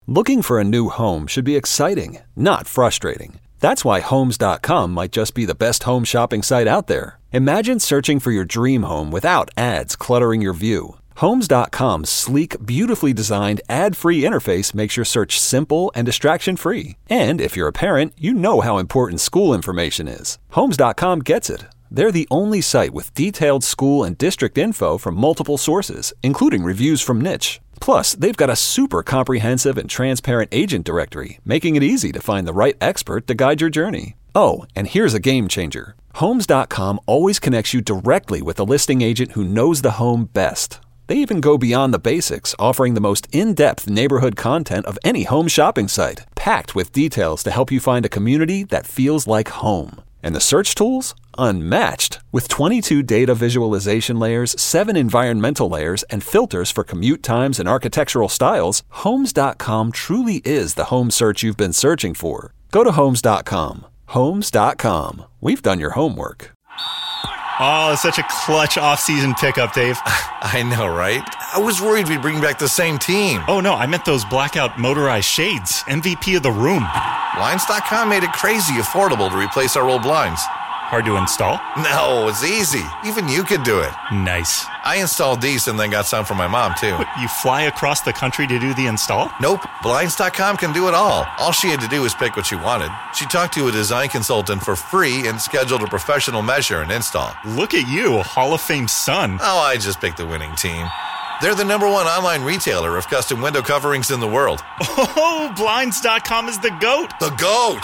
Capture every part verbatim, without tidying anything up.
Looking for a new home should be exciting, not frustrating. That's why Homes dot com might just be the best home shopping site out there. Imagine searching for your dream home without ads cluttering your view. Homes dot com's sleek, beautifully designed, ad-free interface makes your search simple and distraction-free. And if you're a parent, you know how important school information is. Homes dot com gets it. They're the only site with detailed school and district info from multiple sources, including reviews from Niche. Plus, they've got a super comprehensive and transparent agent directory, making it easy to find the right expert to guide your journey. Oh, and here's a game changer. Homes dot com always connects you directly with a listing agent who knows the home best. They even go beyond the basics, offering the most in-depth neighborhood content of any home shopping site, packed with details to help you find a community that feels like home. And the search tools? Unmatched. With twenty-two data visualization layers, seven environmental layers, and filters for commute times and architectural styles, Homes dot com truly is the home search you've been searching for. Go to Homes dot com. Homes dot com. We've done your homework. Oh, it's such a clutch off-season pickup, Dave. I know, right? I was worried we'd bring back the same team. Oh, no, I meant those blackout motorized shades. M V P of the room. Blinds dot com made it crazy affordable to replace our old blinds. Hard to install? No, it's easy. Even you could do it. Nice. I installed these and then got some for my mom, too. What, you fly across the country to do the install? Nope. Blinds dot com can do it all. All she had to do was pick what she wanted. She talked to a design consultant for free and scheduled a professional measure and install. Look at you, a Hall of Fame son. Oh, I just picked the winning team. They're the number one online retailer of custom window coverings in the world. Oh, Blinds dot com is the GOAT. The GOAT!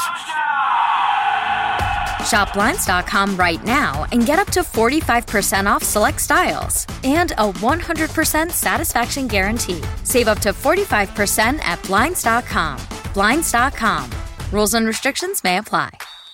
Shop Blinds dot com right now and get up to forty-five percent off select styles and a one hundred percent satisfaction guarantee. Save up to forty-five percent at Blinds dot com. Blinds dot com. Rules and restrictions may apply.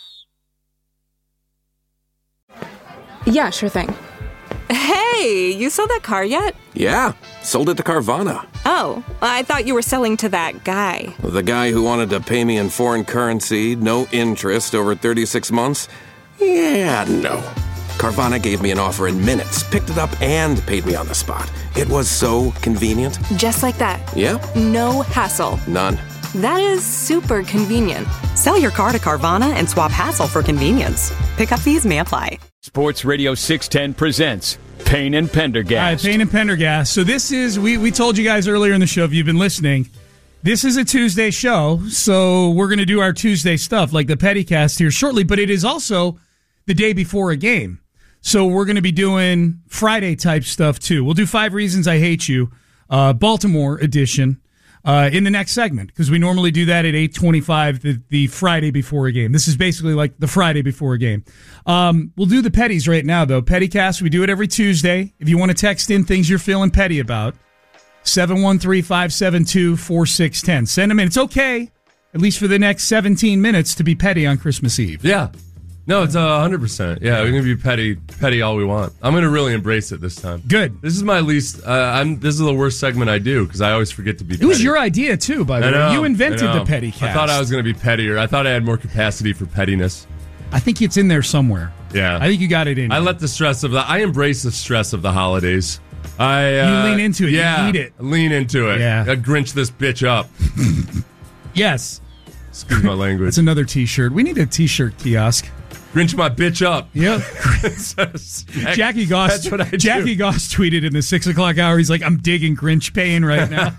Yeah, sure thing. Hey, you sold that car yet? Yeah, sold it to Carvana. Oh, I thought you were selling to that guy. The guy who wanted to pay me in foreign currency, no interest, over thirty-six months? Yeah, no. Carvana gave me an offer in minutes, picked it up, and paid me on the spot. It was so convenient. Just like that. Yeah. No hassle. None. That is super convenient. Sell your car to Carvana and swap hassle for convenience. Pickup fees may apply. Sports Radio six ten presents Payne and Pendergast. All right, Payne and Pendergast. So this is, we, we told you guys earlier in the show, if you've been listening, this is a Tuesday show, so we're going to do our Tuesday stuff, like the Pettycast here shortly, but it is also the day before a game. So we're going to be doing Friday-type stuff, too. We'll do Five Reasons I Hate You, uh, Baltimore edition, uh, in the next segment, because we normally do that at eight twenty-five, the, the Friday before a game. This is basically like the Friday before a game. Um, we'll do the petties right now, though. Pettycast, we do it every Tuesday. If you want to text in things you're feeling petty about, seven one three, five seven two, four six one zero. Send them in. It's okay, at least for the next seventeen minutes, to be petty on Christmas Eve. Yeah. No, it's uh, one hundred percent. Yeah, we're going to be petty petty all we want. I'm going to really embrace it this time. Good. This is my least, uh, I'm. This is the worst segment I do, because I always forget to be petty. It was your idea, too, by the I way. know, You invented I know. the petty cast. I thought I was going to be pettier. I thought I had more capacity for pettiness. I think it's in there somewhere. Yeah. I think you got it in. I let the stress of the, I embrace the stress of the holidays. I uh, You lean into it. Yeah, You eat it. lean into it. Yeah. I Grinch this bitch up. Yes. Excuse my language. It's another T-shirt. We need a T-shirt kiosk. Grinch my bitch up. Yep. Jackie Goss. That's what I do. Jackie Goss tweeted in the six o'clock hour. He's like, "I'm digging Grinch Payne right now."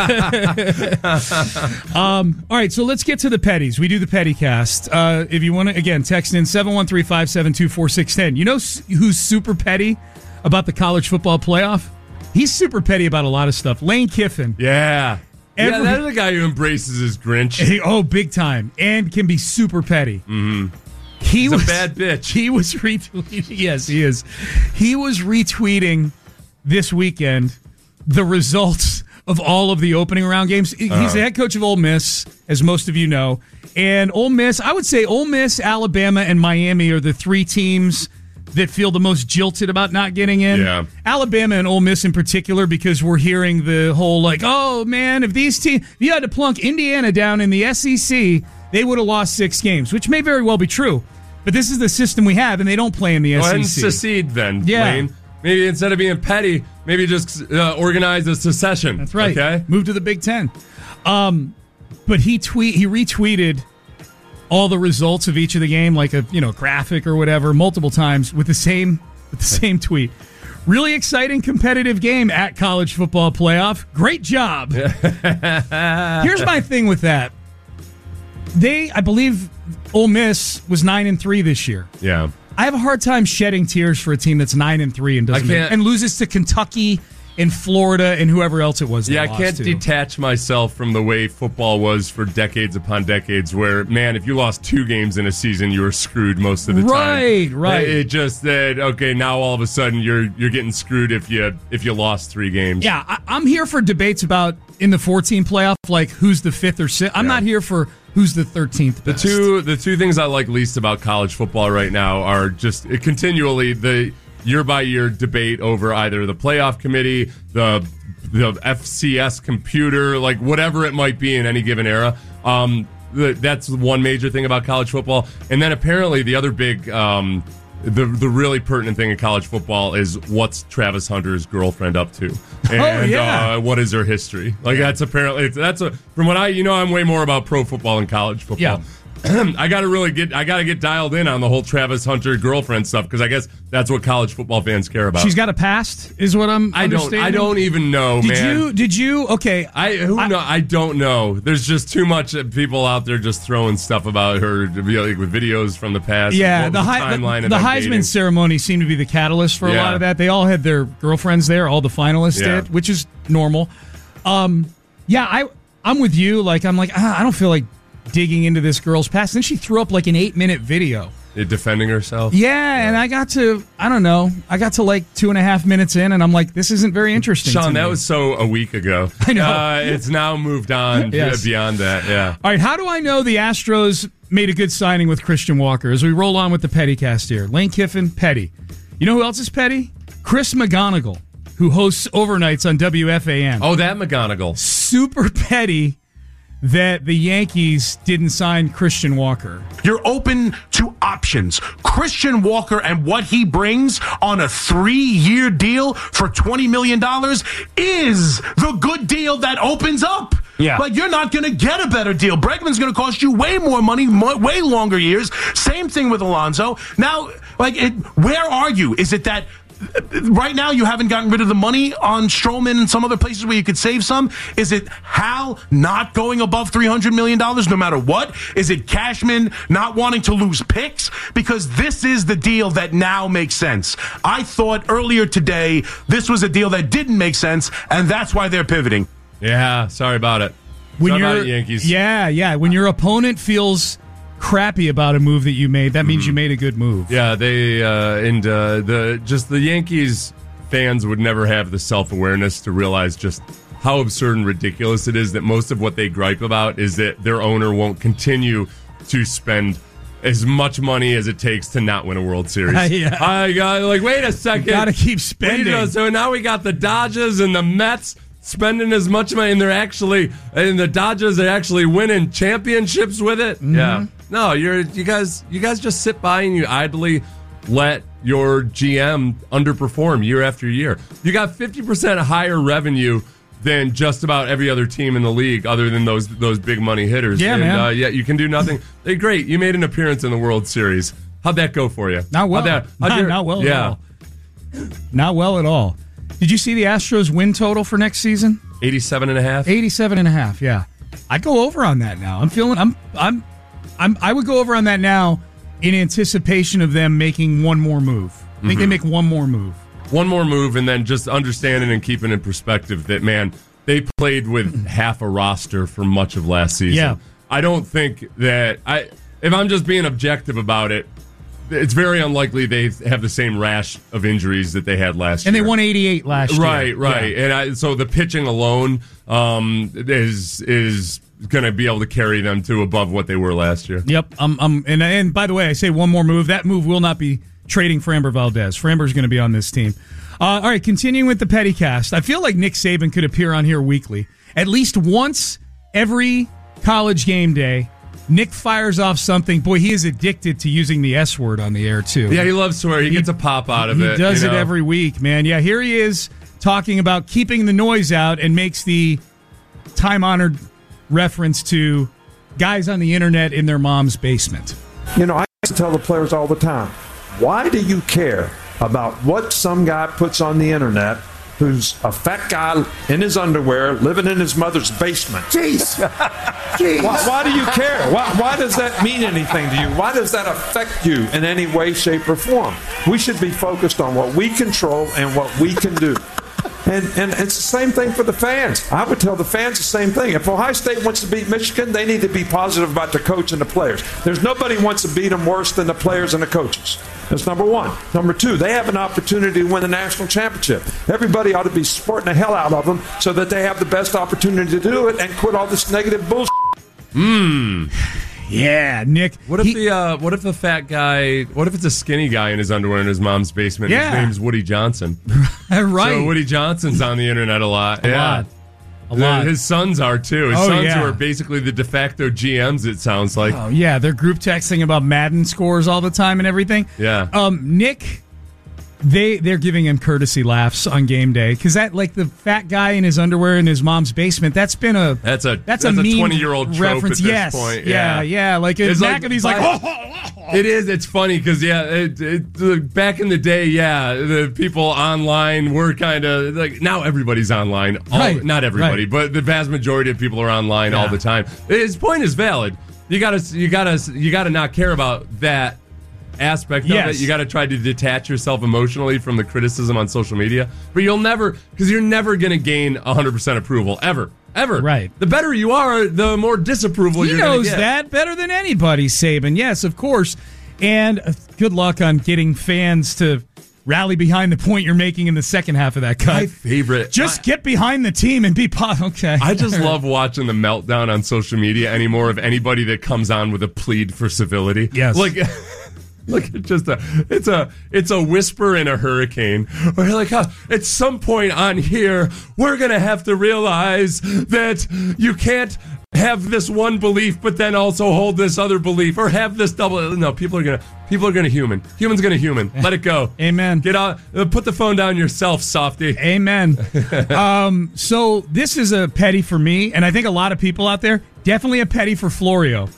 um, all right, so let's get to the petties. We do the petty cast. Uh, if you want to, again, text in seven one three, five seven two, four six one zero. You know who's super petty about the college football playoff? He's super petty about a lot of stuff. Lane Kiffin. Yeah. Every, yeah, that's the guy who embraces his Grinch. He, oh, big time. And can be super petty. Mm-hmm. He He's was a bad bitch. He was retweeting. Yes, he is. He was retweeting this weekend the results of all of the opening round games. He's Uh-huh. the head coach of Ole Miss, as most of you know. And Ole Miss, I would say Ole Miss, Alabama, and Miami are the three teams that feel the most jilted about not getting in. Yeah. Alabama and Ole Miss in particular, because we're hearing the whole like, oh man, if these teams, if you had to plunk Indiana down in the S E C, they would have lost six games, which may very well be true. But this is the system we have, and they don't play in the Go S E C. ahead and secede then, Yeah. Lane. maybe instead of being petty, maybe just uh, organize a secession. That's right. Okay, move to the Big Ten. Um, but he tweet he retweeted all the results of each of the game, like a you know graphic or whatever, multiple times with the same with the same tweet. Really exciting, competitive game at College Football Playoff. Great job. Here's my thing with that. They, I believe, Ole Miss was nine and three this year. Yeah, I have a hard time shedding tears for a team that's nine and three and doesn't make, and loses to Kentucky and Florida and whoever else it was. Yeah, I can't to. detach myself from the way football was for decades upon decades. Where, man, if you lost two games in a season, you were screwed most of the time. Right, right. It just that okay. Now all of a sudden you're you're getting screwed if you if you lost three games. Yeah, I, I'm here for debates about in the fourteen playoff, like who's the fifth or sixth. I'm Yeah. not here for who's the thirteenth. The two the two things I like least about college football right now are just it continually the year by year debate over either the playoff committee, the the F C S computer, like whatever it might be in any given era. Um, the, that's one major thing about college football, and then apparently the other big. Um, The the really pertinent thing in college football is what's Travis Hunter's girlfriend up to, and oh, yeah. uh, what is her history? Like that's apparently that's a from what I you know I'm way more about pro football than college football. Yeah. I got to really get I got to get dialed in on the whole Travis Hunter girlfriend stuff because I guess that's what college football fans care about. She's got a past, is what I'm. I don't. I don't even know, did man. Did you? Did you? Okay. I who I, know. I don't know. There's just too much people out there just throwing stuff about her, like with videos from the past. Yeah, the, the Hei- timeline. The, of the them Heisman dating. ceremony seemed to be the catalyst for a Yeah. lot of that. They all had their girlfriends there. All the finalists Yeah. did, which is normal. Um, yeah, I I'm with you. Like I'm like ah, I don't feel like digging into this girl's past. Then she threw up like an eight minute video. Defending herself. Yeah, yeah, and I got to, I don't know, I got to like two and a half minutes in, and I'm like, this isn't very interesting. Sean, to that me. was so a week ago. I know. Uh, it's now moved on Yes. beyond that, yeah. All right, how do I know the Astros made a good signing with Christian Walker? As we roll on with the Pettycast here. Lane Kiffin, petty. You know who else is petty? Chris McGonigal, who hosts overnights on W F A M. Oh, that McGonigal. Super petty that the Yankees didn't sign Christian Walker. You're open to options. Christian Walker and what he brings on a three-year deal for twenty million dollars is the good deal that opens up. Yeah. Like, you're not going to get a better deal. Bregman's going to cost you way more money, mo- way longer years. Same thing with Alonso. Now, like, it, where are you? Is it that right now you haven't gotten rid of the money on Stroman and some other places where you could save some? Is it Hal not going above three hundred million dollars no matter what? Is it Cashman not wanting to lose picks? Because this is the deal that now makes sense. I thought earlier today this was a deal that didn't make sense, and that's why they're pivoting. Yeah, sorry about it. When sorry you're, about it, Yankees. Yeah, yeah. When your opponent feels crappy about a move that you made, that means mm-hmm. you made a good move. Yeah, they uh, and uh, the just the Yankees fans would never have the self-awareness to realize just how absurd and ridiculous it is that most of what they gripe about is that their owner won't continue to spend as much money as it takes to not win a World Series. yeah. I got like, wait a second. You gotta keep spending. You know, so now we got the Dodgers and the Mets spending as much money, and they're actually, and the Dodgers are actually winning championships with it. Mm-hmm. Yeah, no, you're you guys, you guys just sit by and you idly let your G M underperform year after year. You got fifty percent higher revenue than just about every other team in the league, other than those those big money hitters. Yeah, and, man. Uh, yeah, you can do nothing. Hey, great, you made an appearance in the World Series. How'd that go for you? Not well. How'd that, how'd not, your, not well. Yeah. At all. Not well at all. Did you see the Astros win total for next season? eighty-seven and a half eighty-seven and a half, yeah. I'd go over on that now. I'm feeling I'm I'm I'm I would go over on that now in anticipation of them making one more move. I think mm-hmm. they make one more move. One more move, and then just understanding and keeping in perspective that, man, they played with half a roster for much of last season. Yeah. I don't think that I if I'm just being objective about it, it's very unlikely they have the same rash of injuries that they had last and year. And they won eighty-eight last year. Right, right. Yeah. And I, so the pitching alone um, is is going to be able to carry them to above what they were last year. Yep. Um, um, and, and by the way, I say one more move. That move will not be trading Framber Valdez. Framber's going to be on this team. Uh, all right, continuing with the Pettycast. I feel like Nick Saban could appear on here weekly. At least once every college game day, Nick fires off something. Boy, he is addicted to using the S word on the air, too. Yeah, he loves swear. He, he gets a pop out of he it. He does you it know? every week, man. Yeah, here he is talking about keeping the noise out and makes the time-honored reference to guys on the internet in their mom's basement. You know, I used to tell the players all the time, why do you care about what some guy puts on the internet who's a fat guy in his underwear living in his mother's basement? Jeez. Jeez. Why, why do you care? Why, why does that mean anything to you? Why does that affect you in any way, shape, or form? We should be focused on what we control and what we can do. And, and it's the same thing for the fans. I would tell the fans the same thing. If Ohio State wants to beat Michigan, they need to be positive about the coach and the players. There's nobody wants to beat them worse than the players and the coaches. That's number one. Number two, they have an opportunity to win the national championship. Everybody ought to be supporting the hell out of them so that they have the best opportunity to do it and quit all this negative bullshit. Mmm. Yeah, Nick. What if he, the uh, what if the fat guy? What if it's a skinny guy in his underwear in his mom's basement? Yeah. His name's Woody Johnson. Right. So Woody Johnson's on the internet a lot. A yeah. lot. A lot. His sons are too. His oh, sons yeah. who are basically the de facto G Ms. It sounds like. Oh yeah, they're group texting about Madden scores all the time and everything. Yeah. Um, Nick. They they're giving him courtesy laughs on game day because that like the fat guy in his underwear in his mom's basement. That's been a that's a that's, that's a twenty year old reference. At this yes, point. yeah, yeah. Like it's McAfee's like, like, like oh, it is. It's funny because yeah, it, it, back in the day, yeah, the people online were kind of like now everybody's online. All, right, not everybody, right. but the vast majority of people are online yeah. all the time. His point is valid. You gotta you gotta you gotta not care about that aspect of yes. it. You got to try to detach yourself emotionally from the criticism on social media, but you'll never, because you're never going to gain one hundred percent approval ever, ever. Right. The better you are, the more disapproval he you're going to knows get. that better than anybody, Saban. Yes, of course. And uh, good luck on getting fans to rally behind the point you're making in the second half of that cut. My favorite. Just I, get behind the team and be po- okay. I just love watching the meltdown on social media anymore of anybody that comes on with a plead for civility. Yes. Like. Look, it's just a, it's a, it's a whisper in a hurricane. We're like, huh, at some point on here, we're gonna have to realize that you can't have this one belief, but then also hold this other belief, or have this double. No, people are gonna, people are gonna human. Humans gonna human. Let it go. Amen. Get out. Uh, put the phone down yourself, softy. Amen. um, so this is a petty for me, and I think a lot of people out there definitely a petty for Florio.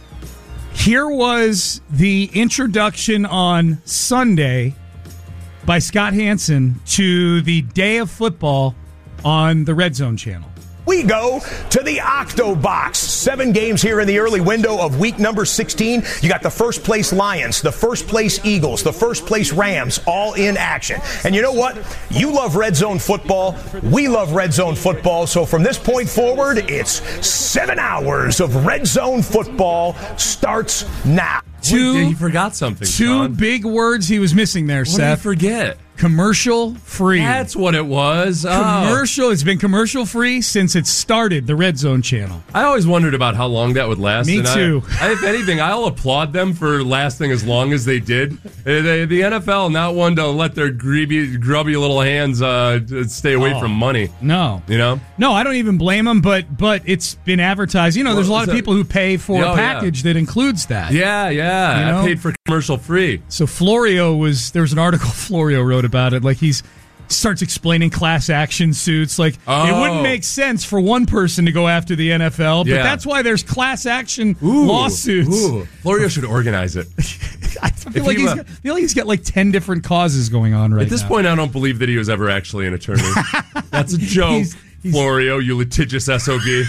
Here was the introduction on Sunday by Scott Hansen to the day of football on the Red Zone channel. We go to the Octo Box. Seven games here in the early window of week number sixteen. You got the first place Lions, the first place Eagles, the first place Rams, all in action. And you know what? You love Red Zone football. We love Red Zone football. So from this point forward, it's seven hours of Red Zone football starts now. Two, Wait, he forgot something. Two Sean. big words he was missing there, what Seth. Did he forget? Commercial free. That's what it was. Commercial. Oh. It's been commercial free since it started, the Red Zone channel. I always wondered about how long that would last. Me and too. I, I, if anything, I'll applaud them for lasting as long as they did. Uh, they, the N F L, not one to let their grubby, grubby little hands uh, stay away oh, from money. No. You know? No, I don't even blame them, but but it's been advertised. You know, well, there's a lot of people who pay for oh, a package yeah. that includes that. Yeah, yeah. You know? I paid for commercial free. So Florio was, there was an article Florio wrote about it. Like he's, starts explaining class action suits. Like, oh. it wouldn't make sense for one person to go after the N F L, but yeah. that's why there's class action ooh, lawsuits. Ooh. Florio should organize it. I feel like, he's got, I feel like he's got like ten different causes going on right now. At this now. point, I don't believe that he was ever actually an attorney. That's a joke, he's, he's, Florio, you litigious S O B.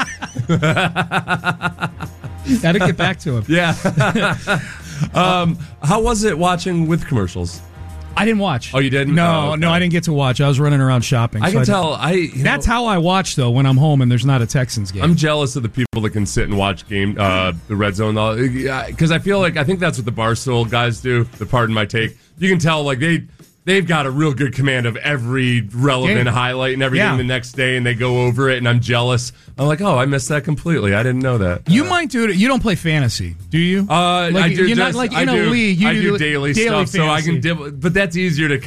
Gotta get back to him. Yeah. um, how was it watching with commercials? I didn't watch. Oh, you didn't? No, oh, okay. no, I didn't get to watch. I was running around shopping. I so can I tell. I you That's know, how I watch, though, when I'm home and there's not a Texans game. I'm jealous of the people that can sit and watch game uh, the Red Zone, because I feel like I think that's what the Barstool guys do. The pardon my take. You can tell like they they've got a real good command of every relevant game. highlight and everything Yeah. the next day, and they go over it. And I'm jealous. I'm like, oh, I missed that completely. I didn't know that. You uh, might do it. You don't play fantasy, do you? Uh, like, I do. You're just, not like I in do, a league. You I do, do daily, daily stuff, fantasy. so I can. Dib- but that's easier to kind of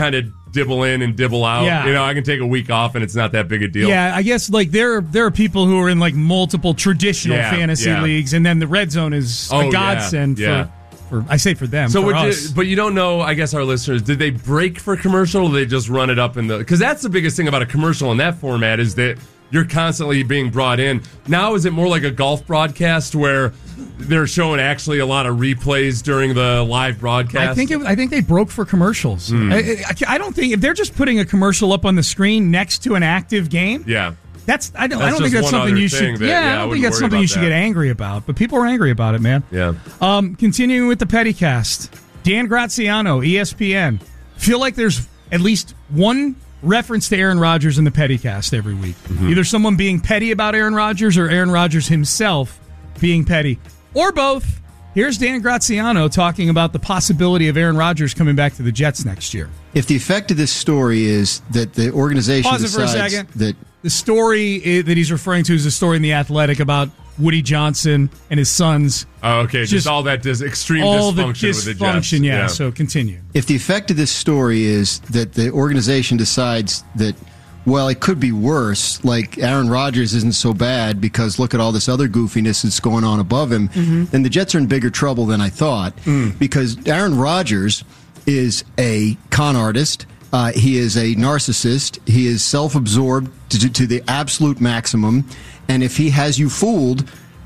dibble in and dibble out. Yeah. You know, I can take a week off and it's not that big a deal. Yeah, I guess like there there are people who are in like multiple traditional Yeah, fantasy yeah. leagues, and then the red zone is Oh, a yeah, godsend yeah. for. For, I say for them. So, for would us. you, but you don't know, I guess, our listeners, did they break for commercial or did they just run it up in the... Because that's the biggest thing about a commercial in that format is that you're constantly being brought in. Now, is it more like a golf broadcast where they're showing actually a lot of replays during the live broadcast? I think it, I think they broke for commercials. Hmm. I, I, I don't think if they're just putting a commercial up on the screen next to an active game. Yeah. That's I don't That's I don't think just that's one something other you thing should. that- yeah, yeah, I I don't think wouldn't that's worry something about you should that. get angry about. But people are angry about it, man. Yeah. Um, continuing with the Pettycast, Dan Graziano, E S P N. Feel like there's at least one reference to Aaron Rodgers in the Pettycast every week. Mm-hmm. Either someone being petty about Aaron Rodgers or Aaron Rodgers himself being petty, or both. Here's Dan Graziano talking about the possibility of Aaron Rodgers coming back to the Jets next year. If the effect of this story is that the organization Pause it for a decides second. that The story i- that he's referring to is a story in The Athletic about Woody Johnson and his sons. Oh, okay. Just, Just all that dis- extreme all the dysfunction with the Jets. dysfunction, yeah, so continue. if the effect of this story is that the organization decides that, well, it could be worse, like Aaron Rodgers isn't so bad because look at all this other goofiness that's going on above him, Mhm. then the Jets are in bigger trouble than I thought. Because Aaron Rodgers is a con artist. Uh, he is a narcissist. He is self-absorbed to, to the absolute maximum. And if he has you fooled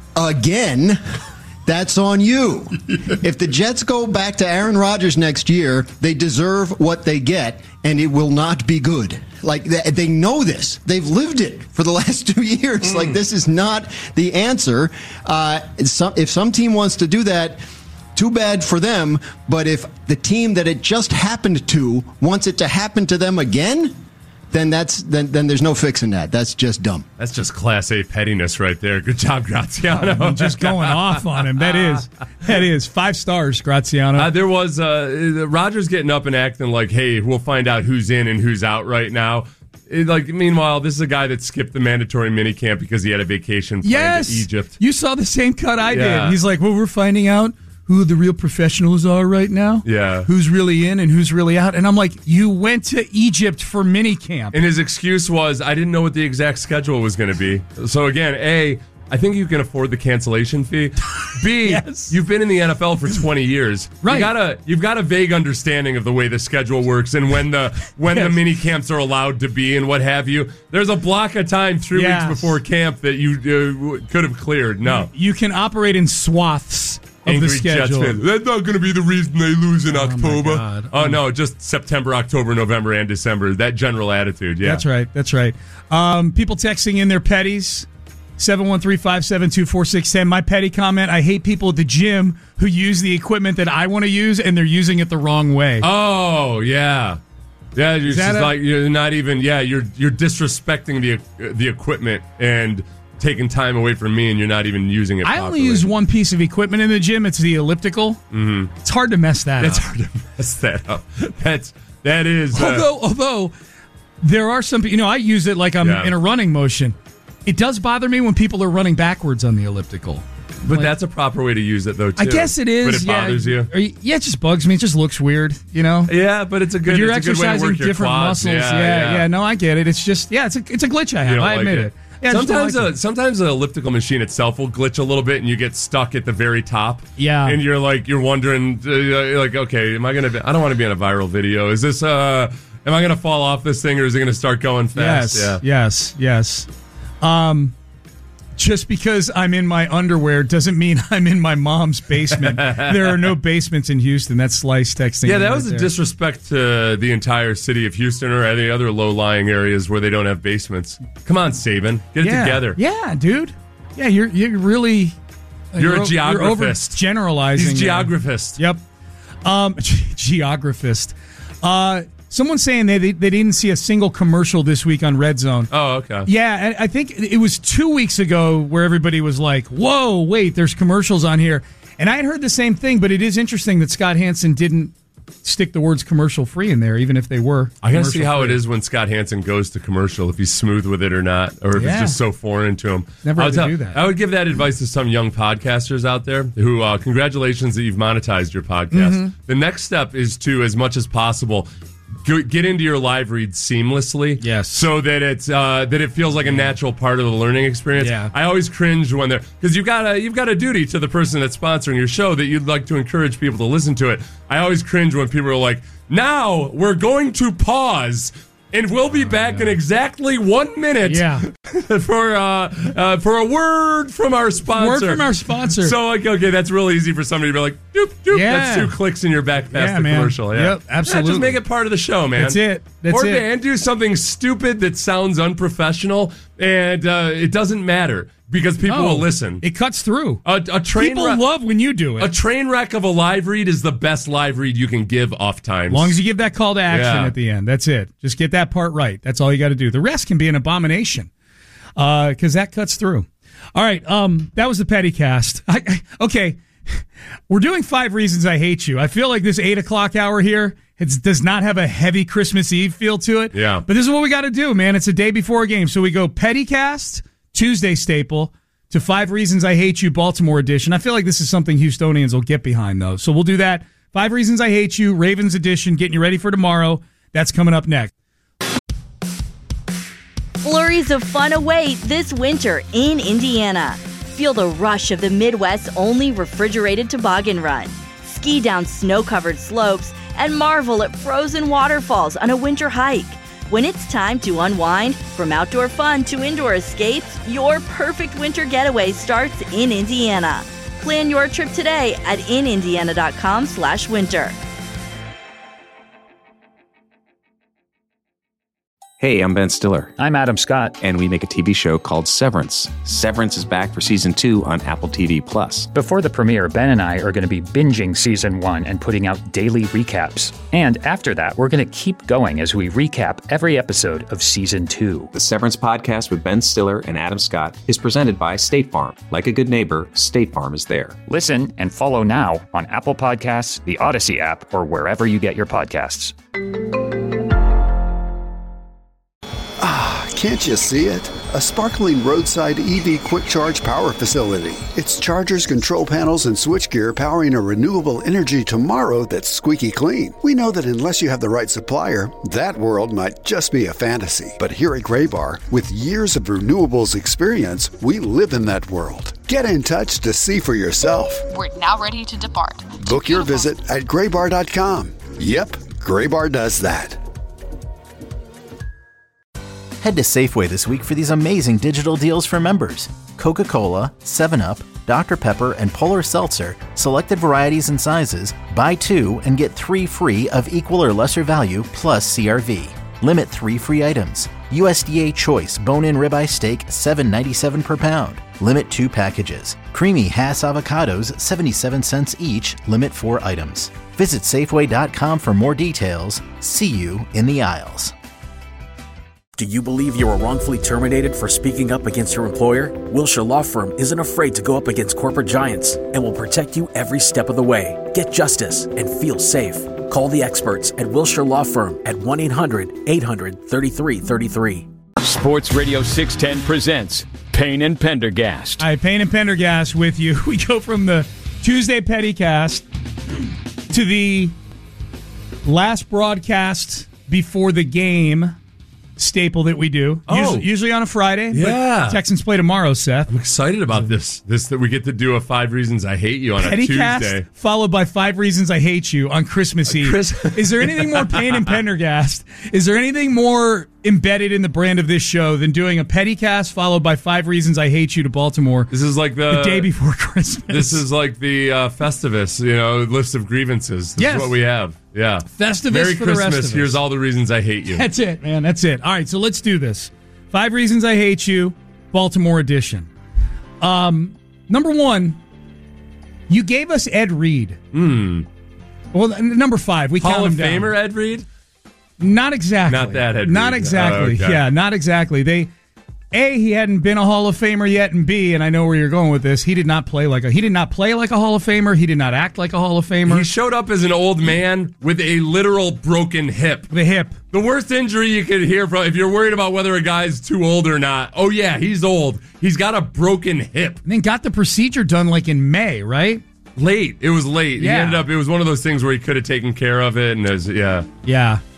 again, that's on you. If the Jets go back to Aaron Rodgers next year, they deserve what they get, and it will not be good. Like, they, they know this. They've lived it for the last two years. Like, this is not the answer. Uh, some, if some team wants to do that, too bad for them. But if the team that it just happened to wants it to happen to them again, then that's then then there's no fixing that. That's just dumb. That's just Class A pettiness right there. Good job, Graziano. I'm just going off on him. That is, that is five stars, Graziano. Uh, there was uh, Rodgers getting up and acting like, "Hey, we'll find out who's in and who's out right now." It, like, meanwhile, this is a guy that skipped the mandatory minicamp because he had a vacation planned yes, to Egypt. You saw the same cut I Yeah. did. He's like, well, we're finding out who the real professionals are right now. Yeah. Who's really in and who's really out. And I'm like, you went to Egypt for minicamp. And his excuse was, I didn't know what the exact schedule was going to be. So again, A, I think you can afford the cancellation fee. B, Yes. you've been in the N F L for twenty years. Right. You got a, you've got a vague understanding of the way the schedule works and when the when Yes. the mini camps are allowed to be and what have you. There's a block of time three Yes. weeks before camp that you uh, could have cleared. No. You can operate in swaths of Angry the schedule. Jets fans. That's not going to be the reason they lose in October. God. Oh, no, just September, October, November, and December. That general attitude, yeah. That's right. That's right. Um, people texting in their petties. seven one three, five seven two, four six one zero. My petty comment, I hate people at the gym who use the equipment that I want to use and they're using it the wrong way. Oh, yeah. Yeah, you're Is that just a- like you're not even yeah, you're you're disrespecting the the equipment and taking time away from me and you're not even using it I properly. only use one piece of equipment in the gym. It's the elliptical. Mhm. It's hard to mess that That's up. hard to mess that up. That's that is uh, Although, although there are some, you know, I use it like I'm Yeah. in a running motion. It does bother me when people are running backwards on the elliptical. but like- that's a proper way to use it though too. I guess it is. But it yeah. bothers you. Or yeah, it just bugs me. It just looks weird, you know. Yeah, but it's a good. But you're it's a good way to exercising work your different quads. muscles. Yeah, Yeah, yeah, No, I get it. It's just yeah, it's a it's a glitch I You have. don't I like admit it. it. Yeah, I just don't sometimes like a it. sometimes the elliptical machine itself will glitch a little bit, and you get stuck at the very top. Yeah. and you're like you're wondering, uh, like, okay, am I gonna? Be, I don't want to be on a viral video. Is this? uh Am I gonna fall off this thing, or is it gonna start going fast? Yes, yes, yes. Um, just because I'm in my underwear doesn't mean I'm in my mom's basement. There are no basements in Houston. That's Slice texting. Yeah, me that right was a there. disrespect to the entire city of Houston or any other low-lying areas where they don't have basements. Come on, Saban, get yeah. it together. Yeah, dude. Yeah, you're you're really You're a You're geographist. generalizing. He's a geographist. Yep. Um, geographist. Uh, someone's saying they, they they didn't see a single commercial this week on Red Zone. Oh, okay. Yeah, and I think it was two weeks ago where everybody was like, "Whoa, wait, there's commercials on here." And I had heard the same thing, but it is interesting that Scott Hansen didn't stick the words commercial free in there, even if they were. I gotta see how commercial-free. it is when Scott Hansen goes to commercial, if he's smooth with it or not, or if Yeah. it's just so foreign to him. Never I had would to do that. I would give that advice to some young podcasters out there who, uh, congratulations that you've monetized your podcast. Mhm. The next step is to, as much as possible, go, get into your live read seamlessly. Yes. So that it's uh, that it feels like a natural part of the learning experience. Yeah. I always cringe when they're because you've got a you've got a duty to the person that's sponsoring your show that you'd like to encourage people to listen to it. I always cringe when people are like, "Now we're going to pause." And we'll be back in exactly one minute Yeah. for uh, uh, for a word from our sponsor. Word from our sponsor. So, like, okay, that's real easy for somebody to be like, doop, doop. Yeah. That's two clicks in your back past Yeah, the man. commercial. Yeah. Yep, absolutely. Yeah, just make it part of the show, man. That's it. That's or, it. And do something stupid that sounds unprofessional, and uh, it doesn't matter. Because people Oh, will listen. It cuts through. A, a train People wreck, love when you do it. A train wreck of a live read is the best live read you can give off times. As long as you give that call to action Yeah. at the end. That's it. Just get that part right. That's all you got to do. The rest can be an abomination because uh, that cuts through. All right. Um, that was the Petty Cast. I, I, okay. We're doing Five Reasons I Hate You. I feel like this eight o'clock hour here it does not have a heavy Christmas Eve feel to it. Yeah. But this is what we got to do, man. It's a day before a game. So we go Petty Cast, Tuesday staple, to Five Reasons I Hate You, Baltimore edition. I feel like this is something Houstonians will get behind, though. So we'll do that. Five Reasons I Hate You, Ravens edition, getting you ready for tomorrow. That's coming up next. Flurries of fun await this winter in Indiana. Feel the rush of the Midwest's only refrigerated toboggan run. Ski down snow-covered slopes and marvel at frozen waterfalls on a winter hike. When it's time to unwind, from outdoor fun to indoor escapes, your perfect winter getaway starts in Indiana. Plan your trip today at inindiana.com slash winter. Hey, I'm Ben Stiller. I'm Adam Scott. And we make a T V show called Severance. Severance is back for season two on Apple T V Plus. Before the premiere, Ben and I are going to be binging season one and putting out daily recaps. And after that, we're going to keep going as we recap every episode of season two. The Severance podcast with Ben Stiller and Adam Scott is presented by State Farm. Like a good neighbor, State Farm is there. Listen and follow now on Apple Podcasts, the Odyssey app, or wherever you get your podcasts. Can't you see it? A sparkling roadside E V quick charge power facility. It's chargers, control panels, and switchgear powering a renewable energy tomorrow that's squeaky clean. We know that unless you have the right supplier, that world might just be a fantasy. But here at Graybar, with years of renewables experience, we live in that world. Get in touch to see for yourself. We're now ready to depart. Book your visit at graybar dot com. Yep, Graybar does that. Head to Safeway this week for these amazing digital deals for members. Coca-Cola, seven up, Doctor Pepper, and Polar Seltzer, selected varieties and sizes, buy two and get three free of equal or lesser value plus C R V. Limit three free items. U S D A Choice bone-in ribeye steak, seven ninety-seven per pound. Limit two packages. Creamy Hass avocados, seventy-seven cents each. Limit four items. Visit Safeway dot com for more details. See you in the aisles. Do you believe you were wrongfully terminated for speaking up against your employer? Wilshire Law Firm isn't afraid to go up against corporate giants and will protect you every step of the way. Get justice and feel safe. Call the experts at Wilshire Law Firm at one eight hundred eight hundred thirty-three thirty-three. Sports Radio six ten presents Payne and Pendergast. All right, Payne and Pendergast with you. We go from the Tuesday Pettycast to the last broadcast before the game staple that we do. Oh. Usually, usually on a Friday. Yeah. But Texans play tomorrow, Seth. I'm excited about this. This that we get to do a Five Reasons I Hate You on a Pettycast Tuesday. followed by Five Reasons I Hate You on Christmas Eve. Chris- Is there anything more Payne and Pendergast? Is there anything more embedded in the brand of this show than doing a Pettycast followed by Five Reasons I Hate You to Baltimore? This is like the, the day before Christmas. This is like the uh, Festivus, you know, list of grievances. This Yes. is what we have. Yeah. Festivus Merry for Christmas. the rest of us. Here's all the reasons I hate you. That's it, man. That's it. All right, so let's do this. Five Reasons I Hate You, Baltimore edition. Um, number one, you gave us Ed Reed. Hmm. Well, n- number five, we Hall count of him down. Famer Ed Reed? Not exactly. Not that Ed Not Reed. exactly. Oh, okay. Yeah, not exactly. They, A, he hadn't been a Hall of Famer yet, and B, and I know where you're going with this, he did not play like a he did not play like a Hall of Famer. He did not act like a Hall of Famer. He showed up as an old man with a literal broken hip. The hip. The worst injury you could hear from, if you're worried about whether a guy's too old or not. Oh, yeah, he's old. He's got a broken hip. And then got the procedure done like in May, right? Late. It was late. Yeah. He ended up, it was one of those things where he could have taken care of it. And it was, yeah. Yeah.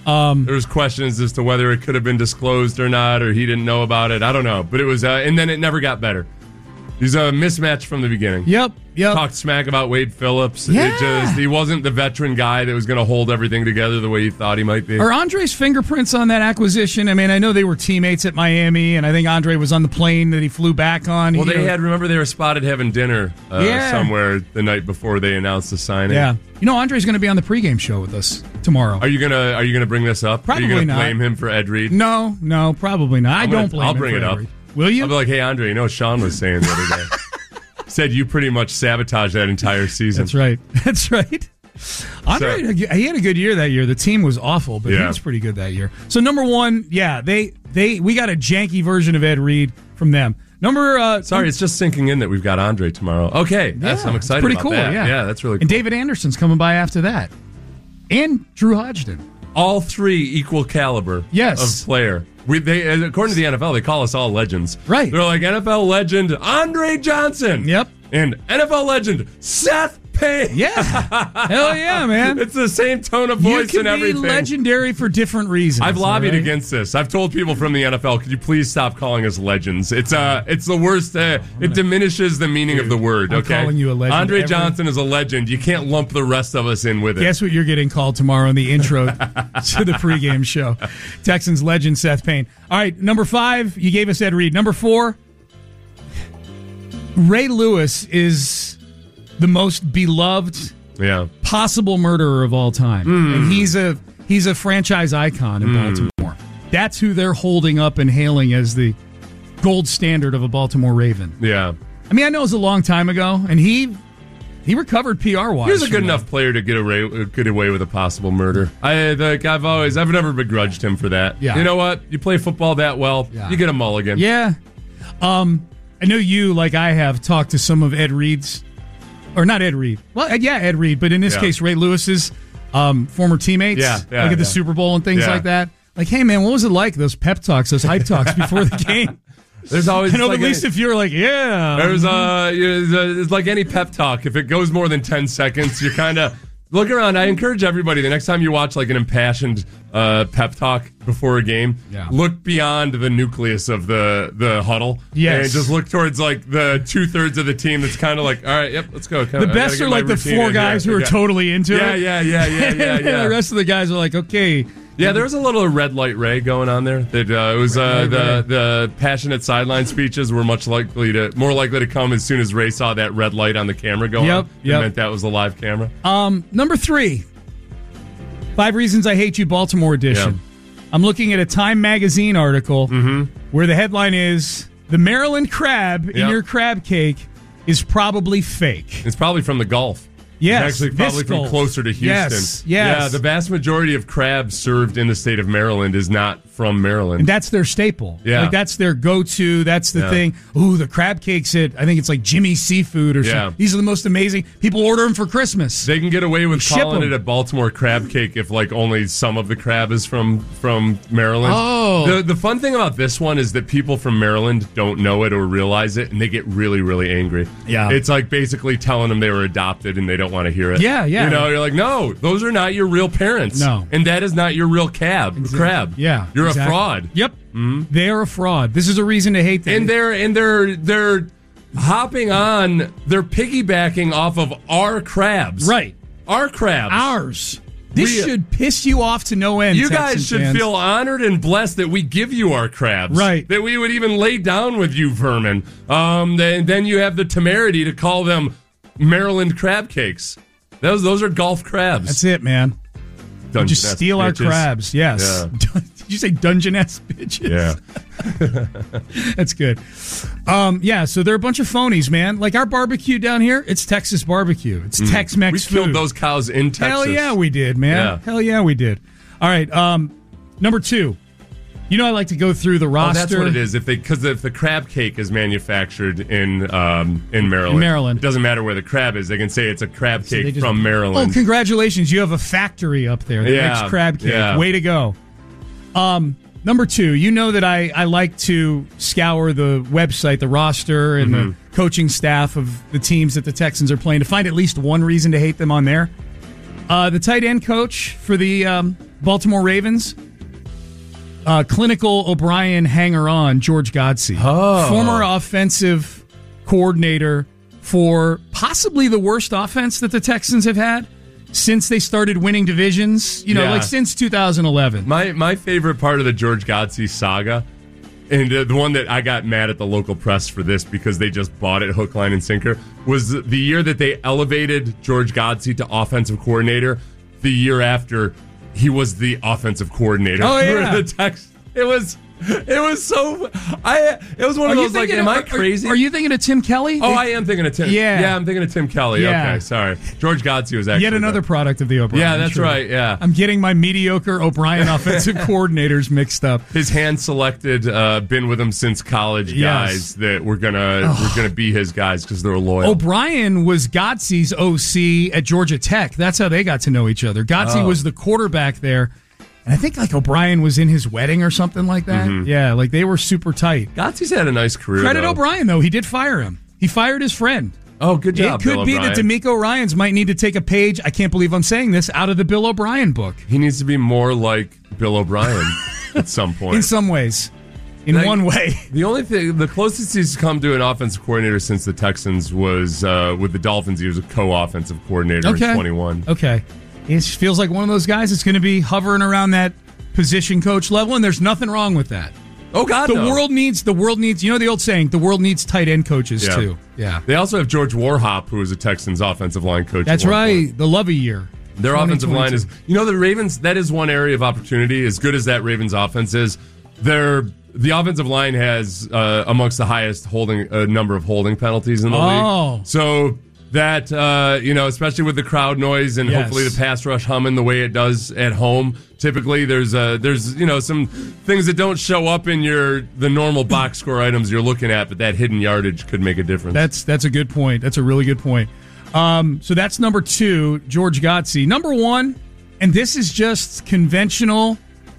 Um, there was questions as to whether it could have been disclosed or not, or he didn't know about it. I don't know, but it was, uh, and then it never got better. He's a mismatch from the beginning. Yep, yep. Talked smack about Wade Phillips. Yeah. It just he wasn't the veteran guy that was going to hold everything together the way he thought he might be. Are Andre's fingerprints on that acquisition? I mean, I know they were teammates at Miami, and I think Andre was on the plane that he flew back on. Well, He, they you know, had, remember, they were spotted having dinner uh, Yeah. somewhere the night before they announced the signing. Yeah. You know, Andre's going to be on the pregame show with us tomorrow. Are you gonna Are you gonna bring this up? Probably Are you gonna not. blame him for Ed Reed? No, no, probably not. I I'm gonna- don't blame I'll him bring for it that up. read. Will you? I'll be like, hey, Andre, you know what Sean was saying the other day? Said you pretty much sabotaged that entire season. That's right. That's right. Andre, he had a good year that year. The team was awful, but he Yeah. was pretty good that year. So number one, yeah, they they we got a janky version of Ed Reed from them. Number uh, Sorry, it's just sinking in that we've got Andre tomorrow. Okay, that's, I'm it's excited pretty about cool. that. Yeah, yeah, that's really cool. And David Anderson's coming by after that, and Drew Hodgson. All three equal caliber Yes. of player. We, they, according to the N F L, they call us all legends. Right. They're like N F L legend Andre Johnson. Yep. And N F L legend Seth Payne. Yeah. Hell yeah, man. It's the same tone of You voice can and be everything. legendary for different reasons. I've lobbied all right? against this. I've told people from the N F L, could you please stop calling us legends? It's uh, it's the worst. Uh, it diminishes the meaning of the word. I'm Okay, calling you a legend Andre every- Johnson is a legend. You can't lump the rest of us in with it. Guess what you're getting called tomorrow in the intro to the pregame show. Texans legend Seth Payne. All right, number five, you gave us Ed Reed. Number four, Ray Lewis is the most beloved Yeah. possible murderer of all time. Mm. And he's a he's a franchise icon in Mm. Baltimore. That's who they're holding up and hailing as the gold standard of a Baltimore Raven. Yeah. I mean, I know it was a long time ago, and he he recovered P R wise. He was a good enough player to get away, get away with a possible murder. I, the, I've always, I've never begrudged him for that. Yeah. You know what? You play football that well, Yeah. you get a mulligan. Yeah. Um, I know you, like I have, talked to some of Ed Reed's, or not Ed Reed. Well, yeah, Ed Reed, but in this Yeah. case, Ray Lewis's um, former teammates, Yeah, yeah, like at the yeah. Super Bowl and things Yeah. like that. Like, hey, man, what was it like, those pep talks, those hype talks before the game? There's always I know, like at least any- if you're like, yeah. There's uh, you- it's like any pep talk. If it goes more than ten seconds, you kind of look around. I encourage everybody the next time you watch like an impassioned uh, pep talk before a game, Yeah. look beyond the nucleus of the the huddle. Yes. and just look towards like the two thirds of the team that's kind of like, all right, yep, let's go. The best are like the four guys who are totally into yeah, it. Yeah, yeah, yeah, yeah, yeah. The rest of the guys are like, okay. Yeah, there was a little red light Ray going on there. That uh, it was uh, Red light the Ray. the passionate sideline speeches were much likely to more likely to come as soon as Ray saw that red light on the camera go Yep, on. It yep. meant that was a live camera. Um, number three, Five Reasons I Hate You, Baltimore edition. I'm looking at a Time Magazine article where the headline is, "The Maryland crab in Yep. your crab cake is probably fake." It's probably from the Gulf. Yes, It's actually probably this from Gulf. closer to Houston. Yes, yes. Yeah, the vast majority of crabs served in the state of Maryland is not from Maryland. And that's their staple. Yeah. Like, that's their go-to. That's the Yeah. thing. Ooh, the crab cakes at, I think it's like Jimmy's Seafood or Yeah. something. These are the most amazing. People order them for Christmas. They can get away with Ship calling 'em. it a Baltimore crab cake if like only some of the crab is from from Maryland. Oh. The the fun thing about this one is that people from Maryland don't know it or realize it, and they get really really angry. Yeah. It's like basically telling them they were adopted and they don't want to hear it. Yeah, yeah. You know, you're like, no, those are not your real parents. No. and that is not your real cab crab. Yeah, you're exactly. a fraud. Yep, they are a fraud. This is a reason to hate them. And they're and they're they're hopping on. They're piggybacking off of our crabs. Right. Our crabs. Ours. This We- should piss you off to no end. You Texan guys should fans. feel honored and blessed that we give you our crabs. Right. That we would even lay down with you vermin. Um, then, then you have the temerity to call them Maryland crab cakes. Those those are Gulf crabs. That's it, man. Dungeness Just steal our bitches. crabs. Yes. Yeah. Did you say Dungeness bitches? Yeah. That's good. Um, yeah, so they're a bunch of phonies, man. Like our barbecue down here, it's Texas barbecue. It's Mm. Tex-Mex We food. killed those cows in Texas. Hell yeah, we did, man. Yeah. Hell yeah, we did. All right, um, number two. You know I like to go through the Oh, roster. that's what it is. If they because if the crab cake is manufactured in um, in Maryland, In Maryland. it doesn't matter where the crab is. They can say it's a crab So cake they just- from Maryland. Oh, congratulations. You have a factory up there. The Yeah, next crab cake. yeah. Way to go. Um, number two, you know that I, I like to scour the website, the roster, and Mhm. the coaching staff of the teams that the Texans are playing to find at least one reason to hate them on there. Uh, the tight end coach for the um, Baltimore Ravens, uh, clinical O'Brien hanger-on, George Godsey. Oh. Former offensive coordinator for possibly the worst offense that the Texans have had since they started winning divisions, you know, Yeah. like since two thousand eleven. My my favorite part of the George Godsey saga, and uh, the one that I got mad at the local press for this because they just bought it hook, line, and sinker, was the year that they elevated George Godsey to offensive coordinator. The year after, he was the offensive coordinator Oh, yeah. for the Texans. It was... It was so. I. It was one of Are you those like, thinking am of- I are- crazy? Are you thinking of Tim Kelly? Oh, I am thinking of Tim. Yeah. yeah, I'm thinking of Tim Kelly. Yeah. Okay, sorry. George Godsey was actually Yet another the- product of the O'Brien. Yeah, that's tree. right. Yeah, I'm getting my mediocre O'Brien offensive coordinators mixed up. his hand-selected, uh, been with him since college Yes. guys that were gonna were gonna be his guys because they were loyal. O'Brien was Godsey's O C at Georgia Tech. That's how they got to know each other. Godsey Oh. was the quarterback there. And I think like O'Brien was in his wedding or something like that. Mhm. Yeah, like they were super tight. Godsey's had a nice career. Credit though. O'Brien, though. He did fire him. He fired his friend. Oh, good job, It could Bill be O'Brien. that D'Amico Ryans might need to take a page, I can't believe I'm saying this, out of the Bill O'Brien book. He needs to be more like Bill O'Brien at some point. In some ways. In Like, one way. The only thing, the closest he's come to an offensive coordinator since the Texans was uh, with the Dolphins. He was a co-offensive coordinator Okay. in twenty-one. Okay. He feels like one of those guys that's going to be hovering around that position coach level, and there's nothing wrong with that. Oh God, the no. world needs the world needs. You know the old saying, the world needs tight end coaches Yeah. too. Yeah, They also have George Warhop, who was a Texans offensive line coach. that's at one right. point. The Lovey year. Their twenty offensive line is, twenty-two. you know, the Ravens. That is one area of opportunity. As good as that Ravens offense is, their the offensive line has uh, amongst the highest holding uh, number of holding penalties in the Oh. league. So that uh, you know, especially with the crowd noise and Yes. hopefully the pass rush humming the way it does at home. Typically, there's uh, there's you know some things that don't show up in your the normal box score items you're looking at, but that hidden yardage could make a difference. That's that's a good point. That's a really good point. Um, so that's number two, George Godsey. Number one, and this is just conventional.